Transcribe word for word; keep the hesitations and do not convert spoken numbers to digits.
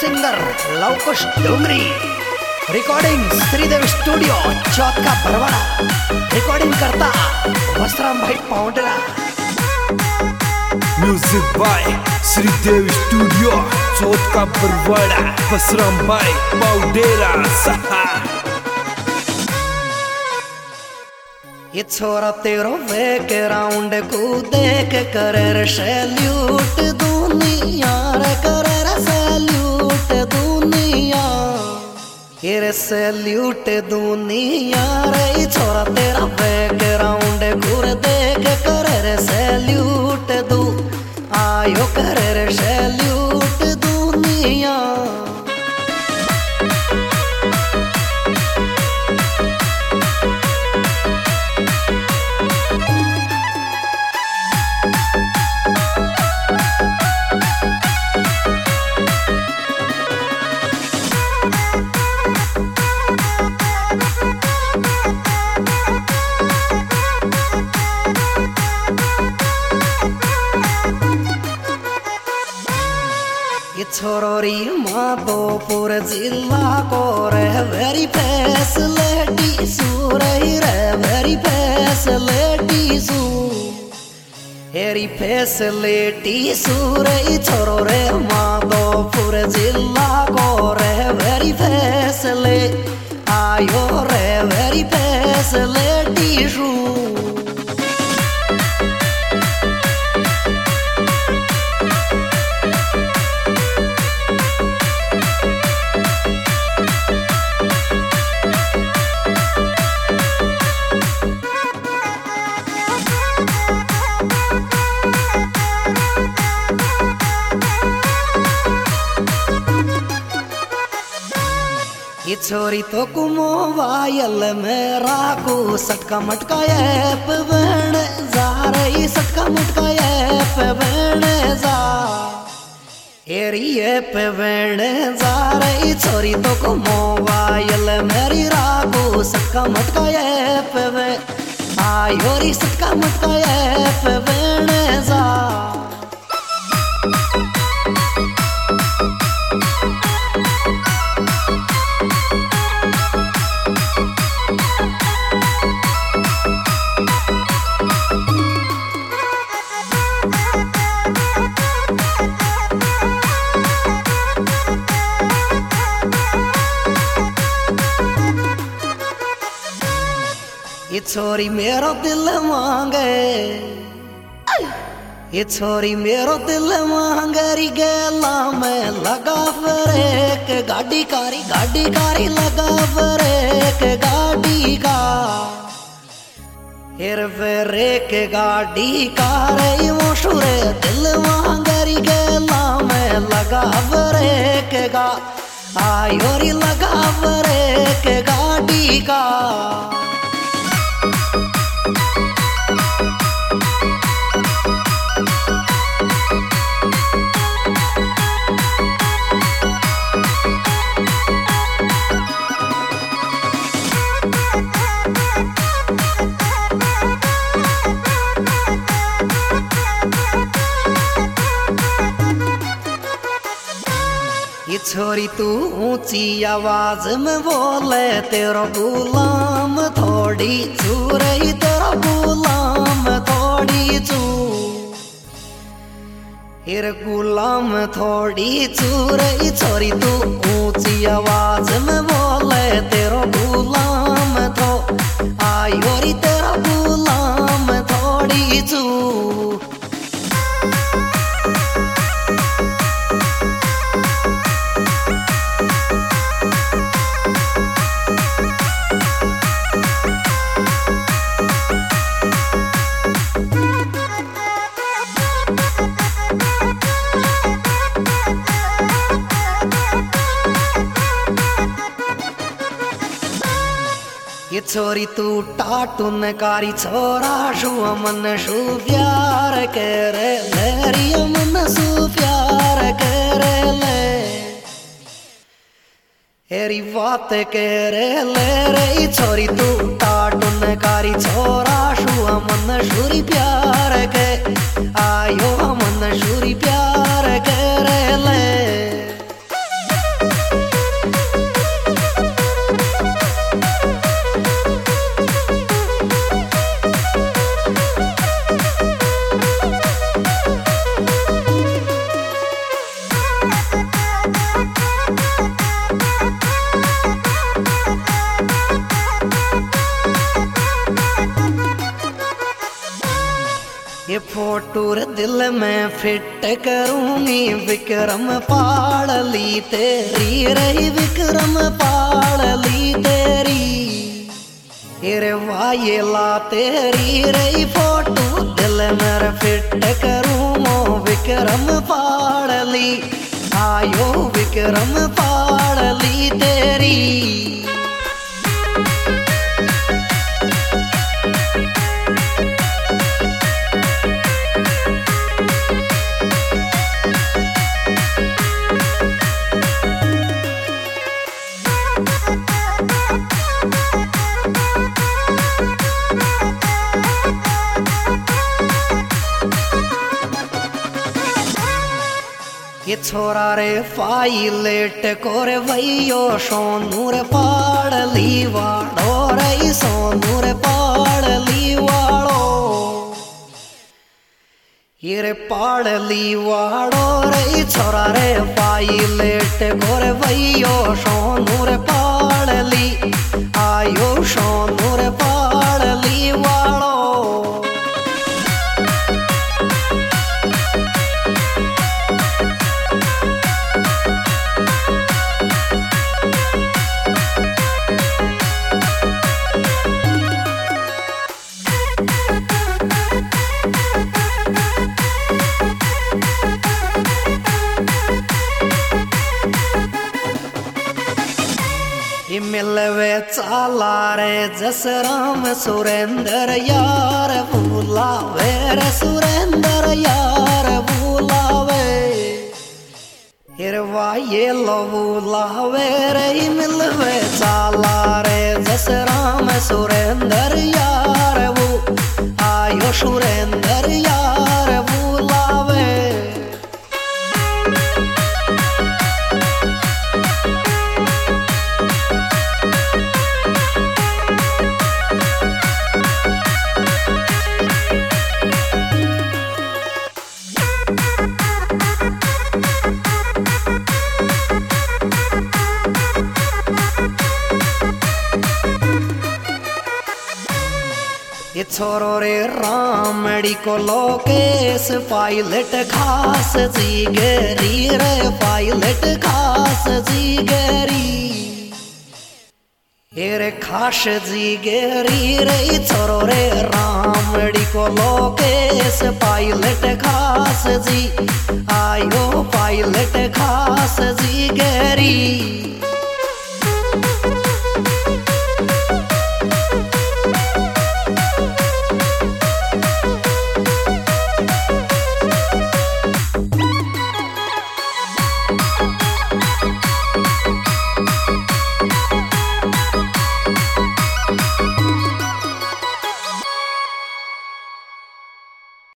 Singer Lavkush Dongri, recording Shridev studio Chauth का Barwara, recording करता Vasram bhai Poundla. Music by Shridev studio Chauth का बरवाड़ा, वसराम भाई पाउंडेरा सहा। ये छोरा तेरो वे के राउंड कूदे के करे सैल्यूट दुनिया रे, करे सैल्यूट दुनिया, ये सैल्यूट दुनिया रे। छोरा तेरा वे के राउंड घूर दे के करे सैल्यूट दू, आयो करे सैल्यूट दुनिया। छोरोरी माधोपुर जिला को रे वेरी फैसिलिटी सू रही रे, वेरी फैसिलिटी सू, हेरी फैसिलिटी सू रही। छोरो रे माधोपुर जिला को रे वेरी फैसिलिटी, आयो रे वेरी फैसिलिटी सू। ये छोरी तो कुमो वायल मेरा को सटका मटका ऐप बन जा रही, सटका मटका ऐप बन जा, एरी ऐप बन जा रही। छोरी तो कुमो वायल मेरी राको सटका मटका ऐप बन, आयो री सटका मटका ऐप बन जा। ये छोरी मेरो दिल मांगे, ये छोरी मेरो दिल मांगरी गेला में लगा फरेक गाड़ी कारी, गाड़ी कारी लगा फरेक गाड़ी का, हेर फरेक गाड़ी कारी मशहूरे दिल मांगरी गेला में लगा फरेक गा, आयोरी लगा फरेक गाड़ी का। ये छोरी तू ऊंची आवाज में बोले तेरा गुलाम थोड़ी चू रही, तेरा गुलाम थोड़ी चू, हिर गुलाम थोड़ी चू रही। छोरी तू ऊंची आवाज में बोले तेरा गुलाम थो, आयो री तेरा गुलाम थोड़ी चू। ये छोरी तू टाटुन कारी छोरा शू अमन शू प्यार करे लेरी, अमन शू प्यार करे ले, हेरी बात करे ले रे। छोरी तू टाटुन कारी छोरा शू अमन शूरी प्यार के, आयो अमन शूरी प्यार करे ले। फोटो रे दिल में फिट करूंगी विक्रम पाड़ली तेरी रही विक्रम पाड़ली तेरी रे वायला तेरी रही फोटो दिल में फिट करूँ विक्रम पाड़ली आयो विक्रम पाड़ली तेरी ये छोरा रे फाइलेट कोरे भैयो सोनू रे पाड़ली वाड़ो रे सोनू रे पाड़ली वाड़ो ये रे पाड़ली वाड़ो रे छोरा रे फाइलेट कोरे भैयो सोनू रे पाड़ली आयो सोनू रे पाड़ली वाड़ो मिलवे चाला रे जस राम सुरेंद्र यार बुलावे रे सुरेंद्र यार बुलावे हिरवा ये लो बुलावे रे मिलवे चाला रे जस राम सुरेंद्र यार वो आयो सुरेंद्र यार बुलावे ये छोरो रे रामड़ी को लोकेश पायलट खास जी गेरी रे पायलट खास जी गेरी ये रे खास जी गेरी रे छोरो रे रामड़ी को लोकेश पायलट खास जी आयो पायलट खास जी गेरी